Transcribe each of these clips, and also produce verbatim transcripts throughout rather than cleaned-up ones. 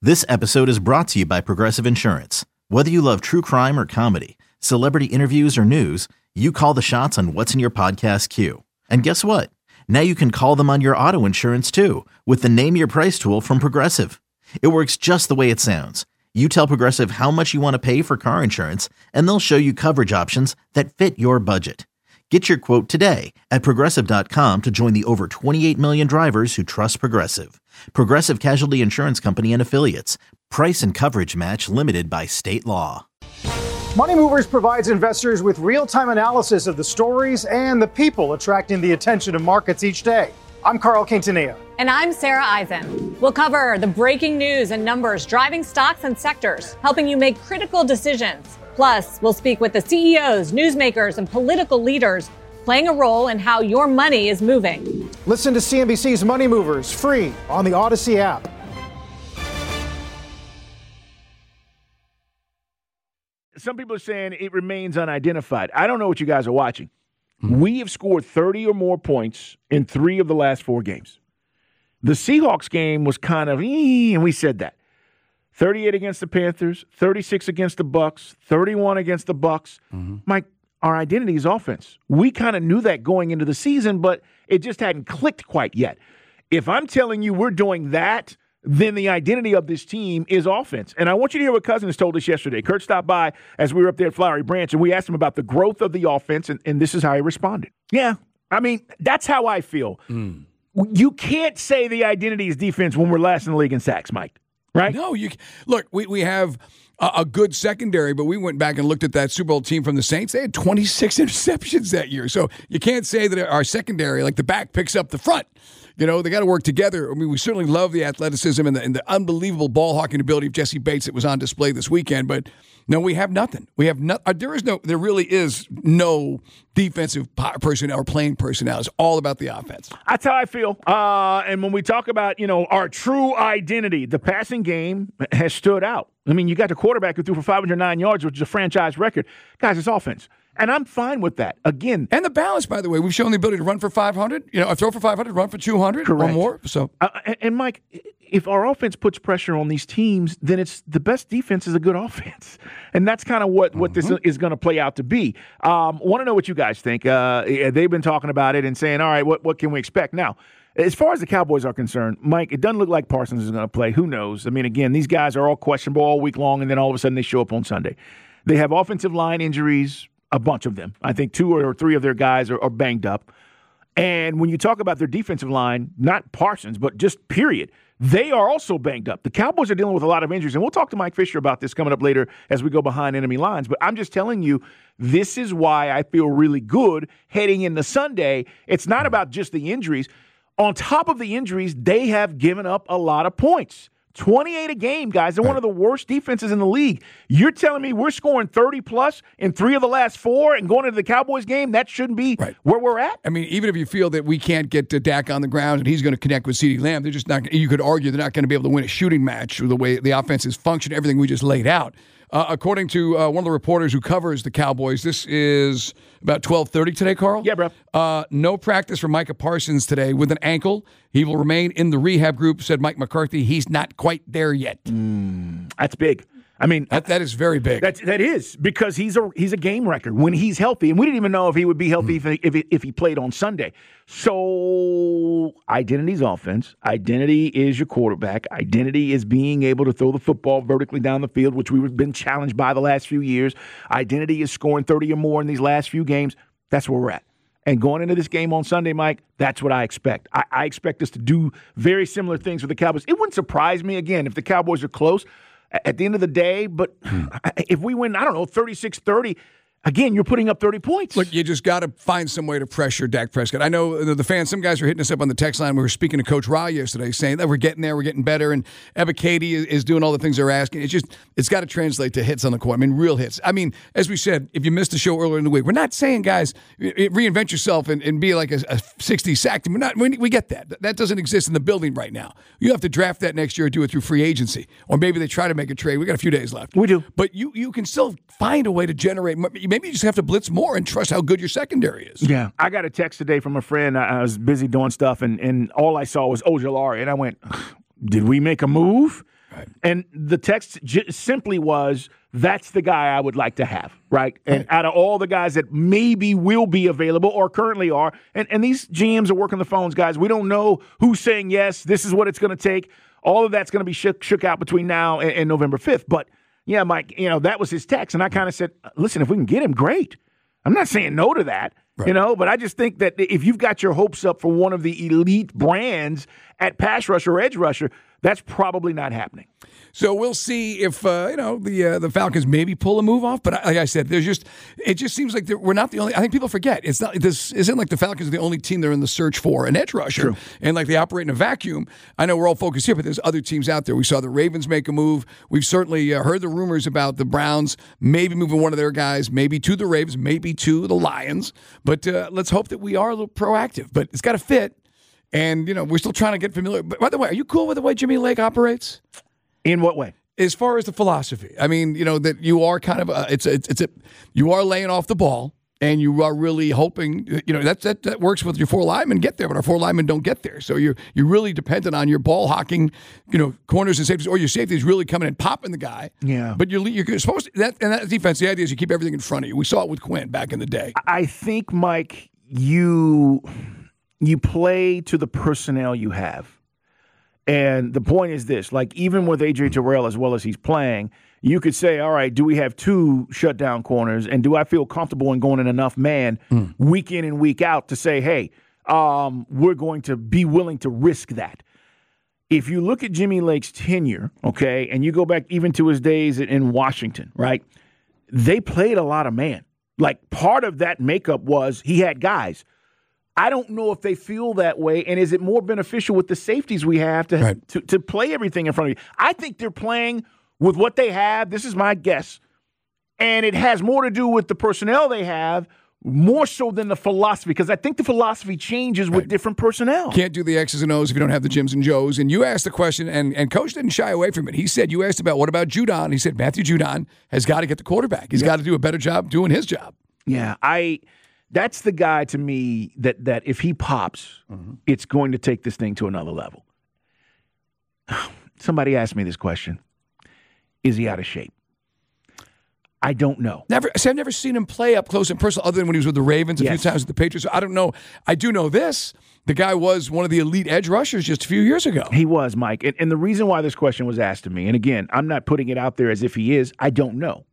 This episode is brought to you by Progressive Insurance. Whether you love true crime or comedy, celebrity interviews or news, you call the shots on what's in your podcast queue. And guess what? Now you can call them on your auto insurance too with the Name Your Price tool from Progressive. It works just the way it sounds. You tell Progressive how much you want to pay for car insurance, and they'll show you coverage options that fit your budget. Get your quote today at Progressive dot com to join the over twenty-eight million drivers who trust Progressive. Progressive Casualty Insurance Company and Affiliates. Price and coverage match limited by state law. Money Movers provides investors with real-time analysis of the stories and the people attracting the attention of markets each day. I'm Carl Quintanilla. And I'm Sarah Eisen. We'll cover the breaking news and numbers driving stocks and sectors, helping you make critical decisions. Plus, we'll speak with the C E Os, newsmakers, and political leaders playing a role in how your money is moving. Listen to C N B C's Money Movers free on the Odyssey app. Some people are saying it remains unidentified. I don't know what you guys are watching. Mm-hmm. We have scored thirty or more points in three of the last four games. The Seahawks game was kind of, and we said that. thirty-eight against the Panthers, thirty-six against the Bucks, thirty-one against the Bucks. Mm-hmm. Mike, our identity is offense. We kind of knew that going into the season, but it just hadn't clicked quite yet. If I'm telling you we're doing that, then the identity of this team is offense. And I want you to hear what Cousins told us yesterday. Kurt stopped by as we were up there at Flowery Branch, and we asked him about the growth of the offense, and, and this is how he responded. Yeah, I mean, that's how I feel. Mm. You can't say the identity is defense when we're last in the league in sacks, Mike. Right? No, you look. We we have a, a good secondary, but we went back and looked at that Super Bowl team from the Saints. They had twenty-six interceptions that year, so you can't say that our secondary, like the back, picks up the front. You know, they got to work together. I mean, we certainly love the athleticism and the, and the unbelievable ball hawking ability of Jesse Bates that was on display this weekend. But no, we have nothing. We have no. There is no. There really is no defensive personnel or playing personnel. It's all about the offense. That's how I feel. Uh, and when we talk about, you know, our true identity, the passing game has stood out. I mean, you got the quarterback who threw for five hundred nine yards, which is a franchise record. Guys, it's offense. And I'm fine with that. Again. And the balance, by the way. We've shown the ability to run for five hundred, you know, throw for five hundred, run for two hundred Correct. Or more. So, uh, and, and, Mike, if our offense puts pressure on these teams, then it's the best defense is a good offense. And that's kind of what, what mm-hmm. this is going to play out to be. Um, want to know what you guys think. Uh, they've been talking about it and saying, all right, what, what can we expect? Now, as far as the Cowboys are concerned, Mike, it doesn't look like Parsons is going to play. Who knows? I mean, again, these guys are all questionable all week long, and then all of a sudden they show up on Sunday. They have offensive line injuries. A bunch of them. I think two or three of their guys are, are banged up. And when you talk about their defensive line, not Parsons, but just period, they are also banged up. The Cowboys are dealing with a lot of injuries, and we'll talk to Mike Fisher about this coming up later as we go behind enemy lines. But I'm just telling you, this is why I feel really good heading into Sunday. It's not about just the injuries. On top of the injuries, they have given up a lot of points. twenty-eight a game, guys. They're one of the worst defenses in the league. You're telling me we're scoring thirty plus in three of the last four and going into the Cowboys game? That shouldn't be right where we're at. I mean, even if you feel that we can't get to Dak on the ground and he's going to connect with CeeDee Lamb, they're just not. You could argue they're not going to be able to win a shooting match with the way the offense is functioning, everything we just laid out. Uh, according to uh, one of the reporters who covers the Cowboys, this is about twelve thirty today, Carl? Yeah, bro. Uh, no practice for Micah Parsons today with an ankle. He will remain in the rehab group, said Mike McCarthy. He's not quite there yet. Mm, that's big. I mean, that, that is very big. That that is because he's a he's a game record when he's healthy, and we didn't even know if he would be healthy mm. if if, if he played on Sunday. So identity's offense. Identity is your quarterback. Identity is being able to throw the football vertically down the field, which we've been challenged by the last few years. Identity is scoring thirty or more in these last few games. That's where we're at. And going into this game on Sunday, Mike, that's what I expect. I, I expect us to do very similar things with the Cowboys. It wouldn't surprise me, again, if the Cowboys are close at the end of the day. But if we win, I don't know, thirty-six thirty, again, you're putting up thirty points. Look, you just got to find some way to pressure Dak Prescott. I know the fans, some guys are hitting us up on the text line. We were speaking to Coach Ra yesterday saying that we're getting there, we're getting better, and Ebiketie is, is doing all the things they're asking. It's just, it's got to translate to hits on the court. I mean, real hits. I mean, as we said, if you missed the show earlier in the week, we're not saying, guys, reinvent yourself and, and be like a, a sixty sack team. We're not, we, we get that. That doesn't exist in the building right now. You have to draft that next year or do it through free agency. Or maybe they try to make a trade. We got a few days left. We do. But you, you can still find a way to generate. Maybe you just have to blitz more and trust how good your secondary is. Yeah. I got a text today from a friend. I was busy doing stuff, and, and all I saw was Ojulari. And I went, did we make a move? Right. And the text j- simply was, that's the guy I would like to have, right? And right. out of all the guys that maybe will be available or currently are, and, and these G Ms are working the phones, guys. We don't know who's saying yes, this is what it's going to take. All of that's going to be shook, shook out between now and, and November fifth. But, yeah, Mike, you know, that was his text. And I kind of said, listen, if we can get him, great. I'm not saying no to that. Right. You know, but I just think that if you've got your hopes up for one of the elite brands at pass rusher or edge rusher, that's probably not happening. So we'll see if uh, you know the uh, the Falcons maybe pull a move off. But like I said, there's just it just seems like we're not the only. I think people forget it's not. This isn't like the Falcons are the only team that are in the search for an edge rusher. True. And like they operate in a vacuum. I know we're all focused here, but there's other teams out there. We saw the Ravens make a move. We've certainly uh, heard the rumors about the Browns maybe moving one of their guys, maybe to the Ravens, maybe to the Lions. But uh, let's hope that we are a little proactive. But it's got to fit. And, you know, we're still trying to get familiar. But by the way, are you cool with the way Jimmy Lake operates? In what way? As far as the philosophy. I mean, you know, that you are kind of, a, it's a, it's a, you are laying off the ball and you are really hoping, you know, that, that, that works with your four linemen get there, but our four linemen don't get there. So you're, you're really dependent on your ball hawking, you know, corners and safeties, or your safeties really coming and popping the guy. Yeah. But you're, you're supposed to, that, and that defense, the idea is you keep everything in front of you. We saw it with Quinn back in the day. I think, Mike, you... You play to the personnel you have. And the point is this, like even with A J Terrell as well as he's playing, you could say, all right, do we have two shutdown corners? And do I feel comfortable in going in enough man mm. week in and week out to say, hey, um, we're going to be willing to risk that? If you look at Jimmy Lake's tenure, okay, and you go back even to his days in Washington, right, they played a lot of man. Like part of that makeup was he had guys. I don't know if they feel that way, and is it more beneficial with the safeties we have to, right. to to play everything in front of you? I think they're playing with what they have. This is my guess. And it has more to do with the personnel they have, more so than the philosophy, because I think the philosophy changes with right. different personnel. Can't do the X's and O's if you don't have the Jims and Joes. And you asked the question, and, and Coach didn't shy away from it. He said, you asked about, what about Judon? He said, Matthew Judon has got to get the quarterback. He's yep. got to do a better job doing his job. Yeah, I... That's the guy to me that, that if he pops, mm-hmm. it's going to take this thing to another level. Somebody asked me this question. Is he out of shape? I don't know. Never. See, I've never seen him play up close and personal other than when he was with the Ravens a yes. few times with the Patriots. So I don't know. I do know this. The guy was one of the elite edge rushers just a few years ago. He was, Mike. And, and the reason why this question was asked to me, and again, I'm not putting it out there as if he is. I don't know.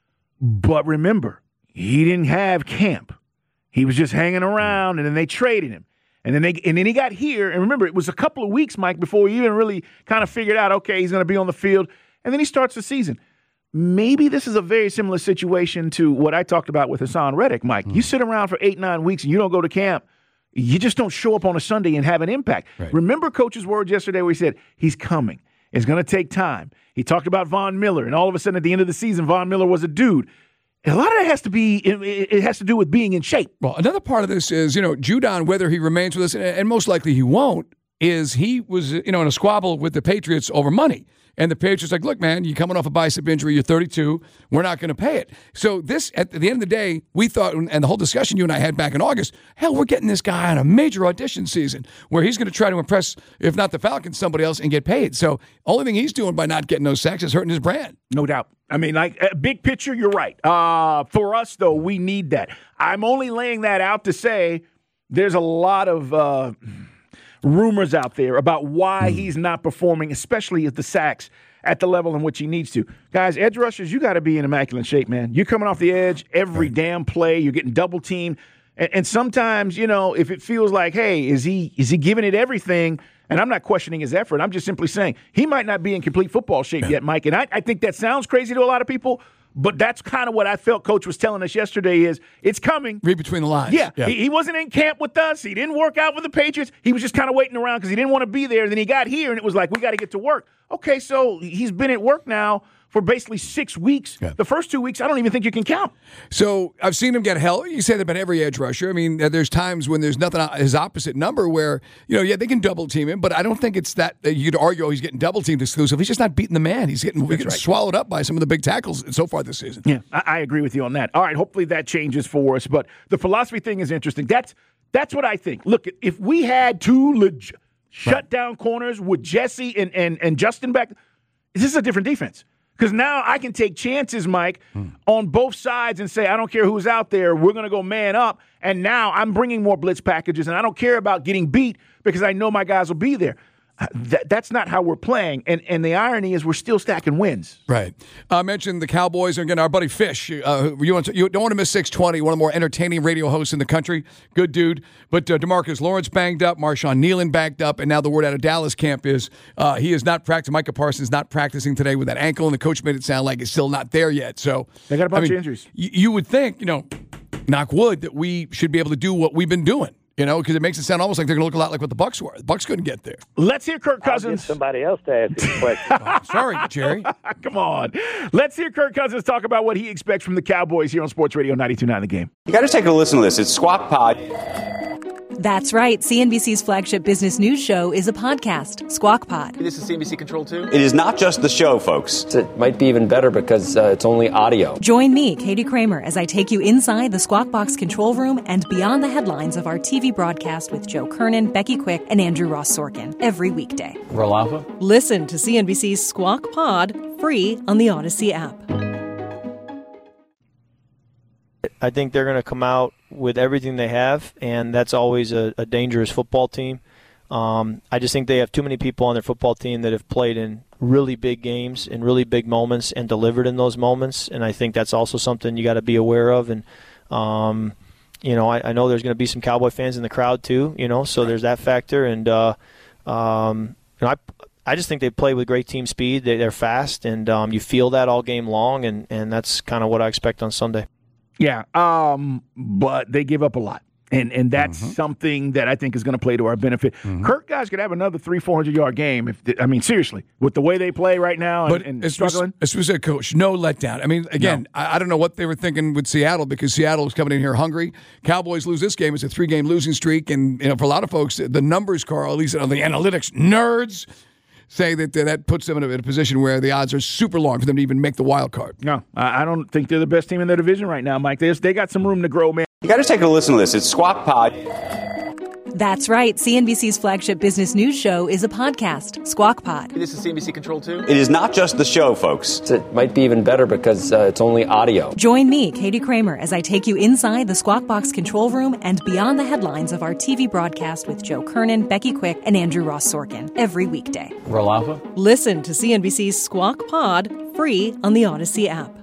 But remember, he didn't have camp. He was just hanging around, and then they traded him. And then they and then he got here. And remember, it was a couple of weeks, Mike, before he even really kind of figured out, okay, he's going to be on the field. And then he starts the season. Maybe this is a very similar situation to what I talked about with Hassan Reddick, Mike. Mm. You sit around for eight, nine weeks, and you don't go to camp. You just don't show up on a Sunday and have an impact. Right. Remember Coach's words yesterday where he said, he's coming. It's going to take time. He talked about Von Miller, and all of a sudden at the end of the season, Von Miller was a dude. A lot of that has to be, it has to do with being in shape. Well, another part of this is, you know, Judon, whether he remains with us, and most likely he won't, is he was, you know, in a squabble with the Patriots over money. And the Patriots like, look, man, you're coming off a bicep injury, you're thirty-two, we're not going to pay it. So this, at the end of the day, we thought, and the whole discussion you and I had back in August, hell, we're getting this guy on a major audition season where he's going to try to impress, if not the Falcons, somebody else and get paid. So only thing he's doing by not getting those sacks is hurting his brand. No doubt. I mean, like, uh, big picture, you're right. Uh, for us, though, we need that. I'm only laying that out to say there's a lot of uh, rumors out there about why mm. he's not performing, especially at the sacks at the level in which he needs to. Guys, edge rushers, you got to be in immaculate shape, man. You're coming off the edge every right. damn play. You're getting double teamed. And, and sometimes, you know, if it feels like, hey, is he is he giving it everything? And I'm not questioning his effort. I'm just simply saying he might not be in complete football shape yeah. yet, Mike. And I, I think that sounds crazy to a lot of people, but that's kind of what I felt Coach was telling us yesterday is it's coming. Read between the lines. Yeah. yeah. He, he wasn't in camp with us. He didn't work out with the Patriots. He was just kind of waiting around because he didn't want to be there. And then he got here, and it was like, we got to get to work. Okay, so he's been at work now for basically six weeks. Yeah. The first two weeks, I don't even think you can count. So I've seen him get hell. You say that about every edge rusher. I mean, there's times when there's nothing his opposite number where, you know, yeah, they can double team him, but I don't think it's that you could argue oh, he's getting double teamed exclusive. He's just not beating the man. He's getting, getting right. swallowed up by some of the big tackles so far this season. Yeah, I, I agree with you on that. All right, hopefully that changes for us. But the philosophy thing is interesting. That's that's what I think. Look, if we had two legit shutdown right. corners with Jesse and, and, and Justin back, this is a different defense. Because now I can take chances, Mike, hmm. on both sides and say, I don't care who's out there. We're going to go man up. And now I'm bringing more blitz packages, and I don't care about getting beat because I know my guys will be there. That, that's not how we're playing. And and the irony is we're still stacking wins. Right. I uh, mentioned the Cowboys. And again, our buddy Fish. Uh, you, want to, you don't want to miss six twenty, one of the more entertaining radio hosts in the country. Good dude. But uh, DeMarcus Lawrence banged up, Marshawn Nealon banged up, and now the word out of Dallas camp is uh, he is not practicing. Micah Parsons not practicing today with that ankle, and the coach made it sound like it's still not there yet. So they got a bunch I mean, of injuries. Y- you would think, you know, knock wood, that we should be able to do what we've been doing. You know, because it makes it sound almost like they're going to look a lot like what the Bucs were. The Bucs couldn't get there. Let's hear Kirk Cousins. I'll get somebody else to ask you a question. Oh, sorry, Jerry. Come on. Let's hear Kirk Cousins talk about what he expects from the Cowboys here on Sports Radio ninety-two point nine The Game. You got to take a listen to this. It's Squawk Pod. That's right. C N B C's flagship business news show is a podcast, Squawk Pod. This is C N B C Control too? It is not just the show, folks. It might be even better because uh, it's only audio. Join me, Katie Kramer, as I take you inside the Squawk Box control room and beyond the headlines of our T V broadcast with Joe Kernan, Becky Quick, and Andrew Ross Sorkin every weekday. Roll Alpha? Listen to C N B C's Squawk Pod free on the Odyssey app. I think they're going to come out with everything they have, and that's always a, a dangerous football team. Um, I just think they have too many people on their football team that have played in really big games, in really big moments, and delivered in those moments, and I think that's also something you got to be aware of. And um, you know, I, I know there's going to be some Cowboy fans in the crowd too, you know, so there's that factor. And uh, um, you know, I I just think they play with great team speed. They, they're fast, and um, you feel that all game long, and, and that's kind of what I expect on Sunday. Yeah, um, but they give up a lot. And and that's mm-hmm. something that I think is going to play to our benefit. Mm-hmm. Kirk guys could have another three, four hundred yard game. If they, I mean, seriously, with the way they play right now and, but and as struggling. As we said, Coach, no letdown. I mean, again, no. I, I don't know what they were thinking with Seattle because Seattle was coming in here hungry. Cowboys lose this game. It's a three game losing streak. And you know, for a lot of folks, the numbers, Carl, at least on the analytics nerds, say that that puts them in a, in a position where the odds are super long for them to even make the wild card. No, I don't think they're the best team in their division right now, Mike. They, just, they got some room to grow, man. You got to take a listen to this. It's Squawk Pod. That's right. C N B C's flagship business news show is a podcast, Squawk Pod. This is C N B C Control too? It is not just the show, folks. It might be even better because uh, it's only audio. Join me, Katie Kramer, as I take you inside the Squawk Box control room and beyond the headlines of our T V broadcast with Joe Kernan, Becky Quick, and Andrew Ross Sorkin every weekday. Roll Alpha? Listen to C N B C's Squawk Pod free on the Odyssey app.